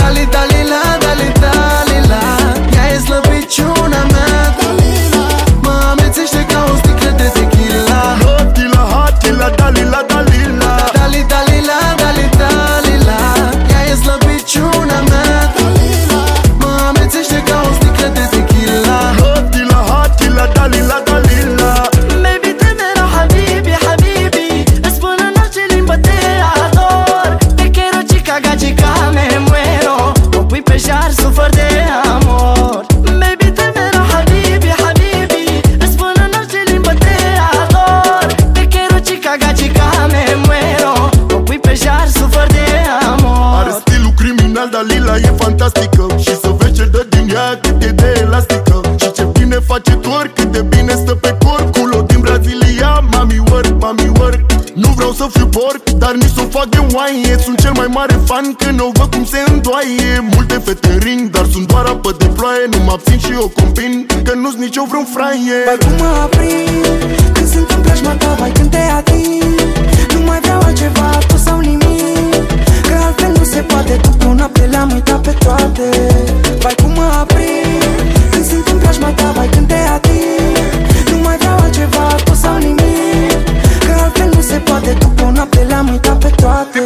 Dali, Dalila, Dali, Dalila, ea e slăbiciunea mea. Dalila, mă amețește ca o sticlă de tequila. Hotila, hotila, Dalila, Dalila. Dali, Dalila, Dali, Dalila, ea e slăbiciunea mea. Dalila, mă amețește ca o sticlă de tequila. Hotila, hotila, Dalila, Dalila. Baby, te mero, habibi, habibi, îți spun în orice limbă te ador. Te quiero, chica, gagica, me muero. O pui pe jar, sufăr de amor. Baby, te mero, habibi, habibi, îți spun în orice limbă te ador. Te quiero, chica, gagica, me muero. O pui pe jar, sufăr de amor. Are stilul criminal, Dalila e fantastică. Și să vezi ce dă din ea, cât e de elastică. Și ce bine face twerk, cât de bine stă pe corp. Culo din Brazilia, mami work, mami work. Nu vreau să fiu porc, dar nici să o fac de oaie. Sunt cel mai mare fan când o văd cum se îndoaie. Multe fete ring, dar sunt doar apă de ploaie. Nu mă abțin și o combin, că nu-s nici eu vreun fraie. Vai cum mă aprind când sunt în preajma ta, vai când te ating. Nu mai vreau altceva, tu sau nimic, că altfel nu se poate. Tu pe o noapte le-am uitat pe toate. Vai cum mă aprind când sunt în preajma ta, vai când te ating. Nu mai vreau altceva, tu sau nimic, că altfel nu se poate. Tu pe o noapte le-am uitat pe toate.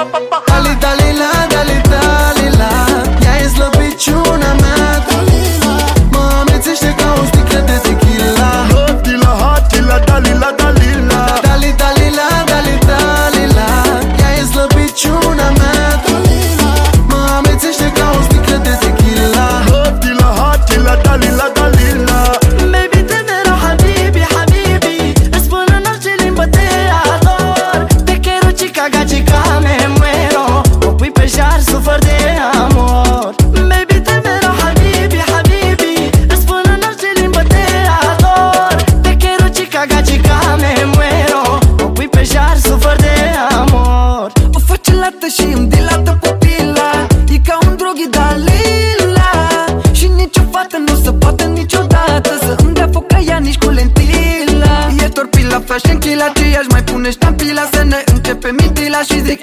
Dali, Dalila, Dali, Dalila, ea e slăbiciunea mea. Dalila, mă amețește ca o sticlă de tequila. Hotila, hotila, Dalila, Dalila. Dali, Dalila, Dali, Dalila, ea e slăbiciunea mea. Dalila, mă amețește ca o sticlă de tequila. Hotila, hotila, Dalila, Dalila. Baby, te mero, habibi, habibi, îți spun în orice limbă te ador. Te quiero, chica, gagica, me muero. O pui pe jar, sufăr de amor. Baby, te mero, habibi, habibi, îți spun în orice limbă te ador. Te quiero, chica, gagica, me muero. O pui pe jar, sufăr de amor. O face lată și îmi dilată pupila. E ca un droghi Dalila. Și nicio fată nu se poate niciodată să îmi dea foc ca ea nici cu lentila. E torpila, fashion killa, ce aș mai pune ștampila. Să ne începe mitila și zic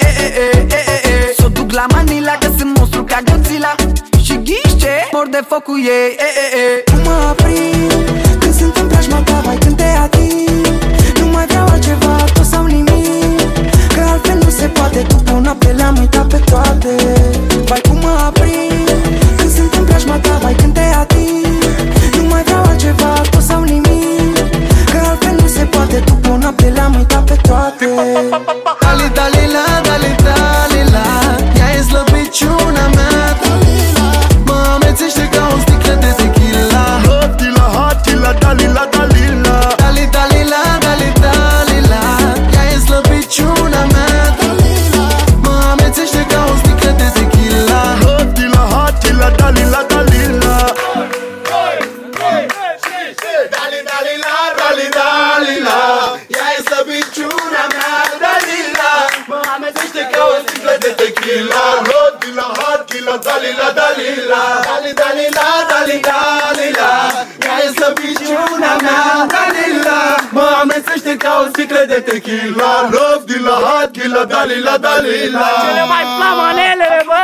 s-o duc la Manila, că sunt monstru ca Godzilla. Și ghiște, mor de focul ei Cum mă aprind când sunt în preajma ta, vai când te ating. Nu mai vreau altceva, tu sau nimic, că altfel nu se poate. Tu pe o noapte le-am uitat pe toate. Vai cum mă aprind când sunt în preajma ta, vai când te ating. Nu mai vreau altceva, tu sau nimic, că altfel nu se poate. Tu pe o noapte le-am uitat pe toate. Dali, Dalila, Dali, Dalila, ea e slăbiciunea mea. Dalila, mă amețește ca o sticlă de tequila. Hotila, hotila, Dalila, Dalila. Dali, Dalila, Dali, Dalila, ea e slăbiciunea mea. Dalila, mă amețește ca o sticlă de tequila. Hotila, hotila, Dalila, Dalila. Dali, Dalila, Dali, Dalila, ea e slăbiciunea mea. Dalila, mă amețește ca o sticlă de tequila. Hotila, hotila, Dalila, Dalila. Dali, Dalila, Dali, Dalila, ea e slăbiciunea mea. Dalila, mă amețește ca o sticlă de tequila. Hotila, hotila, Dalila, Dalila. Cele mai flamanele, bă!